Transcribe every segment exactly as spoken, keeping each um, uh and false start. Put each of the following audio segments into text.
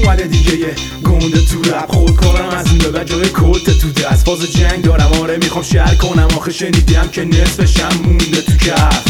اومده دیگه یه گنده تو رپ خود کارم از این به بعد جای کلت تو دست فاز جنگ دارم آره میخوام شهر کنم آخه شنیدم که نصفشم مونده تو کف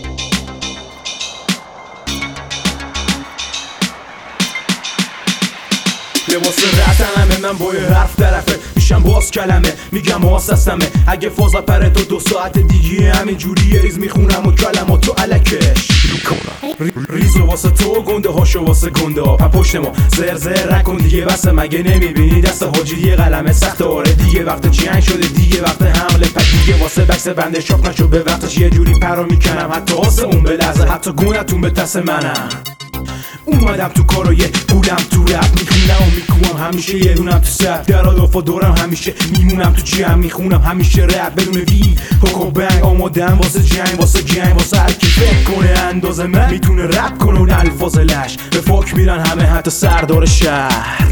لباس رفتنمه من با یه حرف طرفه میشم باز کلمه میگم آسستمه اگه فاز پره تا دو ساعت دیگه همین جوریه ریز میخونم و کلماتو علکش ریزو واسه تو گنده هاشو واسه گنده ها پشت ما زر زر نکن دیگه بسه مگه نمیبینی دست حاجی یه قلمه سخت آره دیگه وقت جنگ شده دیگه وقت حمله پک دیگه واسه بکس بنده شاف نشو به وقتش یه جوری پرا میکنم حتی واسه اون به لحظه حتی گونتون به دست منم اومدم تو کارو یه پولم تو رپ میخونم و میکنم همیشه یه دونم تو سر دراد وفا دورم همیشه میمونم تو جمع میخونم همیشه رپ بدون وی حکو بنگ آمادم واسه جنگ واسه جنگ واسه هر کی فکر کنه اندازه من میتونه رپ کنه اون الفاظ لش به فاک میرن همه حتی سردار شهر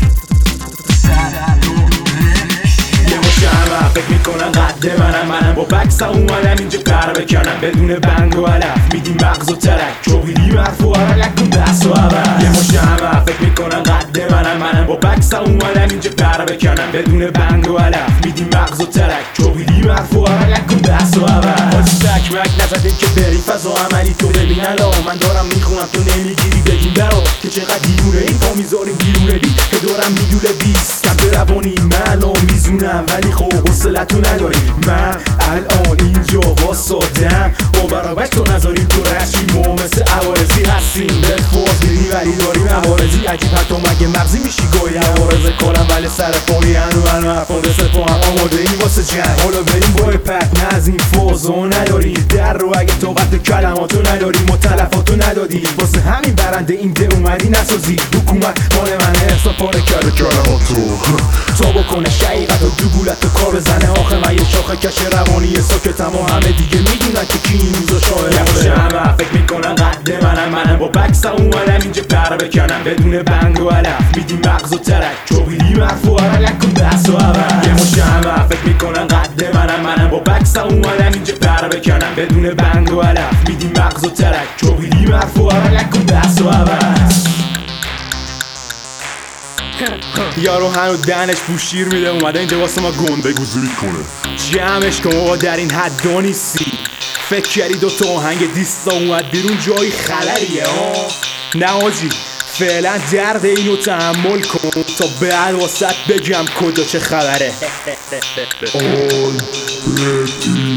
فکر میکنن قد منم منم با بکس اومدم اینجا پر بکنم بدون بند و علف میدیم مغز و ترک چوبیدی مرف و عرلک کن دست و عوض یه مش همه فکر میکنن قد منم منم با بکس اومدم اینجا پر بکنم بدون بند و علف میدیم مغز و ترک چوبیدی مرف و عرلک کن دست و عوض حاجی تک مک نزدیم که بری فضا عملی تو ببین الا من دارم میخونم تو نمیگیری بگیم برا که چقدر دیوونه این پا میذاریم بیرونه بی که دارم میدونه بیست کم روانی من میزونم ولی خب حوصلتو نداری من الان اینجا واسادم با برابر تو نذاریم تو رشی ما مثل عوارضی هستیم به فاز میری ولی داریم عوارضی عجیب حتی مگه مغزی میشی گاهی عوارضه کنم ولی سر پایی هنو هنو حرفان دسته پا هم آماده این واسه جنگ حالا بریم با پک نه از این فازا نداری در رو اگه طاقت کلماتو نداری متلفاتو ندادی واسه همین برنده این ده اومدی نسازی حکومت مال منه احسا پاره کرده کلماتو تا بکنه شقیقت و دوگولت کار بزنه آخه من یه شاخه کش روانی ساکتم و همه دیگه میدونن که کی این روزا شاهده همه فکر میکنن قد منم منم با بکس اومدم اینجا پر بکنم بدون بند و علف میدیم مغز و ترک چوبیدی مرف و عرلک کن دست و عوض یه مش همه فکر میکنن قد منم منم با بکس اومدم اینجا پر بکنم بدون بند و علف میدیم مغز و ترک چوبیدی مرف و عرلک کن دست و عوض یارو هنو دهنش بوشیر میده اومده اینجا واسه ما گنده گوزوری کنه جمعش کن آقا در این حدا نیستی فکر کردی دوتا آهنگ دیستا اومد بیرون جایی خلریه ها نه آجی فعلا درد اینو تحمل کن تا بعد واسط بگم کجا چه خبره